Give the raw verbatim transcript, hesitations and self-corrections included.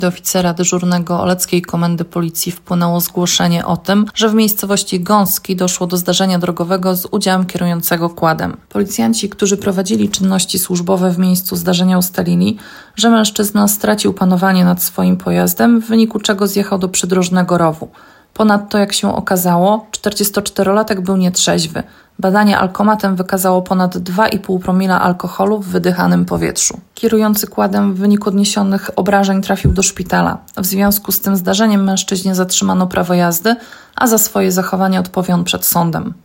Do oficera dyżurnego Oleckiej Komendy Policji wpłynęło zgłoszenie o tym, że w miejscowości Gąski doszło do zdarzenia drogowego z udziałem kierującego quadem. Policjanci, którzy prowadzili czynności służbowe w miejscu zdarzenia, ustalili, że mężczyzna stracił panowanie nad swoim pojazdem, w wyniku czego zjechał do przydrożnego rowu. Ponadto, jak się okazało, czterdziestoczterolatek był nietrzeźwy. Badanie alkomatem wykazało ponad dwa i pół promila alkoholu w wydychanym powietrzu. Kierujący quadem w wyniku odniesionych obrażeń trafił do szpitala. W związku z tym zdarzeniem mężczyźnie zatrzymano prawo jazdy, a za swoje zachowanie odpowie on przed sądem.